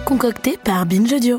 concocté par Binge Audio.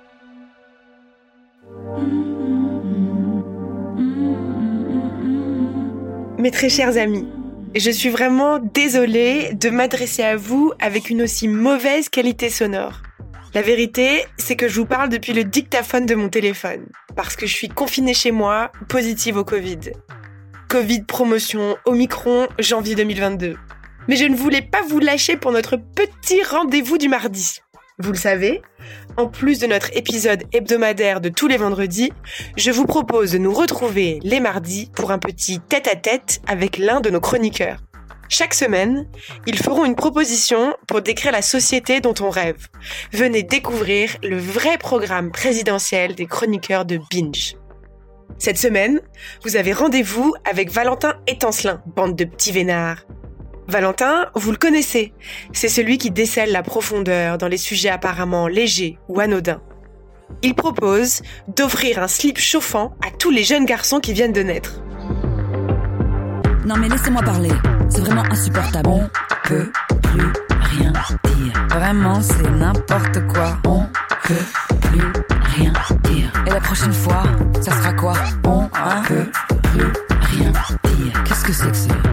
Mes très chers amis, je suis vraiment désolée de m'adresser à vous avec une aussi mauvaise qualité sonore. La vérité, c'est que je vous parle depuis le dictaphone de mon téléphone, parce que je suis confinée chez moi, positive au Covid. Covid promotion Omicron, janvier 2022. Mais je ne voulais pas vous lâcher pour notre petit rendez-vous du mardi. Vous le savez, en plus de notre épisode hebdomadaire de tous les vendredis, je vous propose de nous retrouver les mardis pour un petit tête-à-tête avec l'un de nos chroniqueurs. Chaque semaine, ils feront une proposition pour décrire la société dont on rêve. Venez découvrir le vrai programme présidentiel des chroniqueurs de Binge. Cette semaine, vous avez rendez-vous avec Valentin Étancelin, bande de petits vénards. Valentin, vous le connaissez, c'est celui qui décèle la profondeur dans les sujets apparemment légers ou anodins. Il propose d'offrir un slip chauffant à tous les jeunes garçons qui viennent de naître. Non mais laissez-moi parler, c'est vraiment insupportable. On peut plus rien dire. Vraiment, c'est n'importe quoi. On peut plus rien dire. Et la prochaine fois, ça sera quoi? On peut plus rien dire. Qu'est-ce que c'est que ça?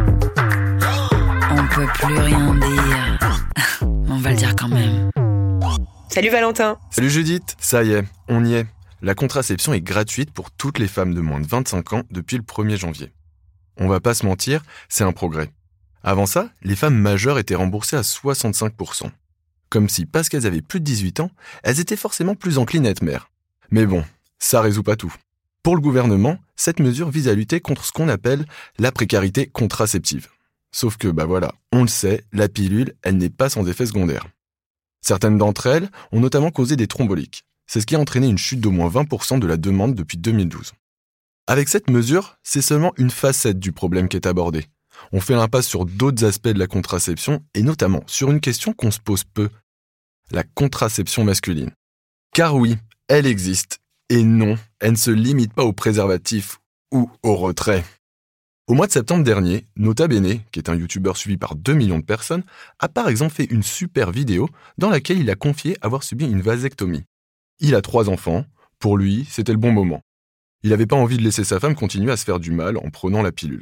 On peut plus rien dire. On va le dire quand même. Salut Valentin. Salut Judith, ça y est, on y est. La contraception est gratuite pour toutes les femmes de moins de 25 ans depuis le 1er janvier. On va pas se mentir, c'est un progrès. Avant ça, les femmes majeures étaient remboursées à 65%. Comme si, parce qu'elles avaient plus de 18 ans, elles étaient forcément plus enclines à être mères. Mais bon, ça résout pas tout. Pour le gouvernement, cette mesure vise à lutter contre ce qu'on appelle la précarité contraceptive. Sauf que, on le sait, la pilule, elle n'est pas sans effet secondaire. Certaines d'entre elles ont notamment causé des thromboliques. C'est ce qui a entraîné une chute d'au moins 20% de la demande depuis 2012. Avec cette mesure, c'est seulement une facette du problème qui est abordée. On fait l'impasse sur d'autres aspects de la contraception et notamment sur une question qu'on se pose peu. La contraception masculine. Car oui, elle existe. Et non, elle ne se limite pas au préservatif ou au retrait. Au mois de septembre dernier, Nota Bene, qui est un youtubeur suivi par 2 millions de personnes, a par exemple fait une super vidéo dans laquelle il a confié avoir subi une vasectomie. Il a 3 enfants, pour lui, c'était le bon moment. Il n'avait pas envie de laisser sa femme continuer à se faire du mal en prenant la pilule.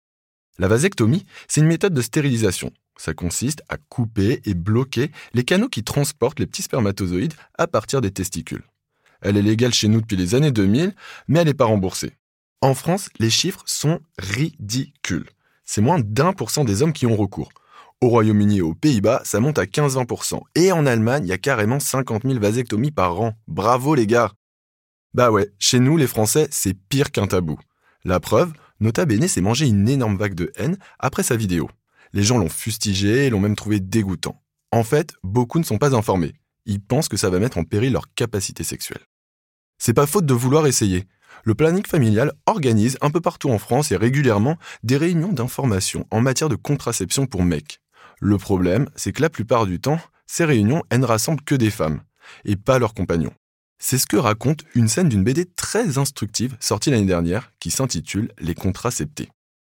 La vasectomie, c'est une méthode de stérilisation. Ça consiste à couper et bloquer les canaux qui transportent les petits spermatozoïdes à partir des testicules. Elle est légale chez nous depuis les années 2000, mais elle n'est pas remboursée. En France, les chiffres sont ridicules. C'est moins d'1% des hommes qui ont recours. Au Royaume-Uni et aux Pays-Bas, ça monte à 15-20%. Et en Allemagne, il y a carrément 50 000 vasectomies par an. Bravo les gars! Bah ouais, chez nous, les Français, c'est pire qu'un tabou. La preuve, Nota Bene s'est mangé une énorme vague de haine après sa vidéo. Les gens l'ont fustigé et l'ont même trouvé dégoûtant. En fait, beaucoup ne sont pas informés. Ils pensent que ça va mettre en péril leur capacité sexuelle. C'est pas faute de vouloir essayer. Le planning familial organise un peu partout en France et régulièrement des réunions d'information en matière de contraception pour mecs. Le problème, c'est que la plupart du temps, ces réunions, elles ne rassemblent que des femmes, et pas leurs compagnons. C'est ce que raconte une scène d'une BD très instructive sortie l'année dernière qui s'intitule « Les contraceptés ».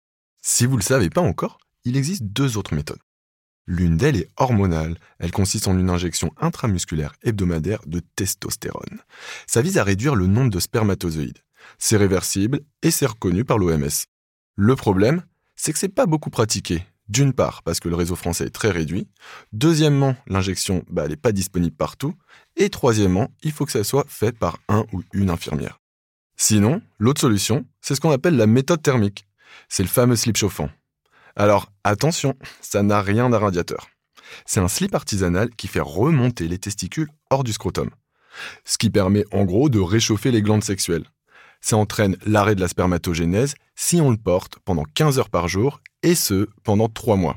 Si vous ne le savez pas encore, il existe 2 autres méthodes. L'une d'elles est hormonale. Elle consiste en une injection intramusculaire hebdomadaire de testostérone. Ça vise à réduire le nombre de spermatozoïdes. C'est réversible et c'est reconnu par l'OMS. Le problème, c'est que c'est pas beaucoup pratiqué. D'une part, parce que le réseau français est très réduit. Deuxièmement, l'injection, elle n'est pas disponible partout. Et troisièmement, il faut que ça soit fait par un ou une infirmière. Sinon, l'autre solution, c'est ce qu'on appelle la méthode thermique. C'est le fameux slip chauffant. Alors, attention, ça n'a rien d'un radiateur. C'est un slip artisanal qui fait remonter les testicules hors du scrotum. Ce qui permet en gros de réchauffer les glandes sexuelles. Ça entraîne l'arrêt de la spermatogénèse si on le porte pendant 15 heures par jour, et ce, pendant 3 mois.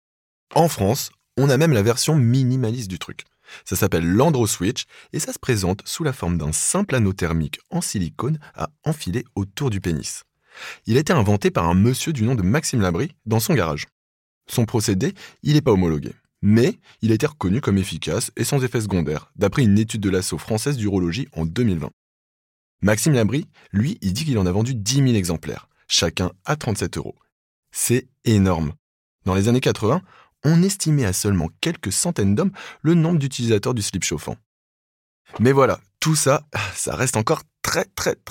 En France, on a même la version minimaliste du truc. Ça s'appelle l'Androswitch, et ça se présente sous la forme d'un simple anneau thermique en silicone à enfiler autour du pénis. Il a été inventé par un monsieur du nom de Maxime Labrie dans son garage. Son procédé, il n'est pas homologué, mais il a été reconnu comme efficace et sans effet secondaire, d'après une étude de l'Asso française d'urologie en 2020. Maxime Labrie, lui, il dit qu'il en a vendu 10 000 exemplaires, chacun à 37 €. C'est énorme. Dans les années 80, on estimait à seulement quelques centaines d'hommes le nombre d'utilisateurs du slip chauffant. Mais voilà, tout ça, ça reste encore très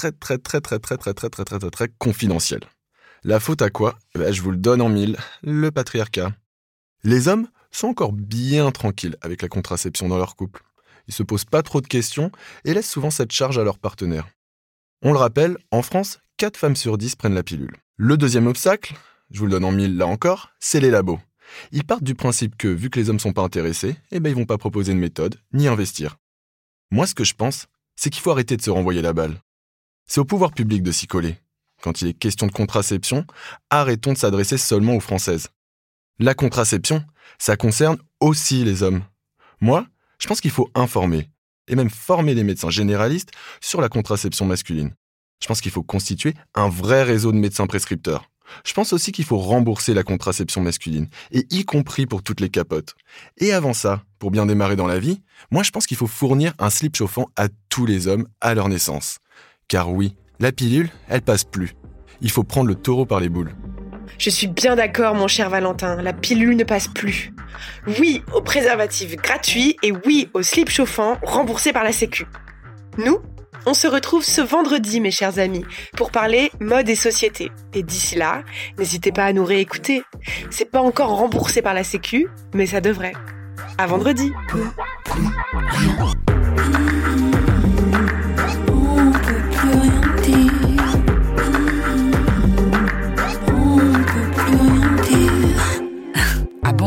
confidentiel. La faute à quoi ? Je vous le donne en mille, le patriarcat. Les hommes sont encore bien tranquilles avec la contraception dans leur couple. Ils se posent pas trop de questions et laissent souvent cette charge à leur partenaire. On le rappelle, en France, 4 femmes sur 10 prennent la pilule. Le deuxième obstacle, je vous le donne en mille là encore, c'est les labos. Ils partent du principe que, vu que les hommes sont pas intéressés, ils vont pas proposer de méthode, ni investir. Moi, ce que je pense, c'est qu'il faut arrêter de se renvoyer la balle. C'est au pouvoir public de s'y coller. Quand il est question de contraception, arrêtons de s'adresser seulement aux Françaises. La contraception, ça concerne aussi les hommes. Moi, je pense qu'il faut informer, et même former les médecins généralistes sur la contraception masculine. Je pense qu'il faut constituer un vrai réseau de médecins prescripteurs. Je pense aussi qu'il faut rembourser la contraception masculine, et y compris pour toutes les capotes. Et avant ça, pour bien démarrer dans la vie, moi je pense qu'il faut fournir un slip chauffant à tous les hommes à leur naissance. Car oui, la pilule, elle passe plus. Il faut prendre le taureau par les boules. Je suis bien d'accord, mon cher Valentin, la pilule ne passe plus. Oui au préservatif gratuit et oui au slip chauffant remboursé par la Sécu. Nous, on se retrouve ce vendredi, mes chers amis, pour parler mode et société. Et d'ici là, n'hésitez pas à nous réécouter. C'est pas encore remboursé par la Sécu, mais ça devrait. À vendredi. Ah bon ?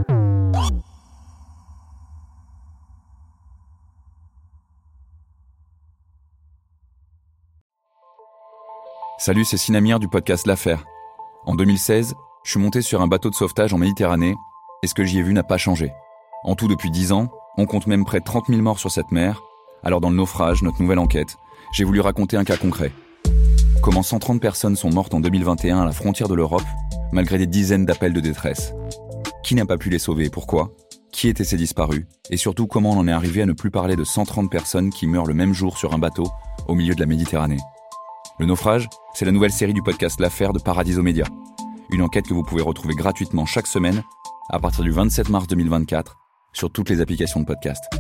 Salut, c'est Sinamir du podcast L'Affaire. En 2016, je suis monté sur un bateau de sauvetage en Méditerranée et ce que j'y ai vu n'a pas changé. En tout, depuis 10 ans, on compte même près de 30 000 morts sur cette mer. Alors dans le naufrage, notre nouvelle enquête, j'ai voulu raconter un cas concret. Comment 130 personnes sont mortes en 2021 à la frontière de l'Europe, malgré des dizaines d'appels de détresse. Qui n'a pas pu les sauver et pourquoi ? Qui étaient ces disparus ? Et surtout, comment on en est arrivé à ne plus parler de 130 personnes qui meurent le même jour sur un bateau au milieu de la Méditerranée ? Le naufrage, c'est la nouvelle série du podcast L'Affaire de Paradiso Média. Une enquête que vous pouvez retrouver gratuitement chaque semaine à partir du 27 mars 2024 sur toutes les applications de podcast.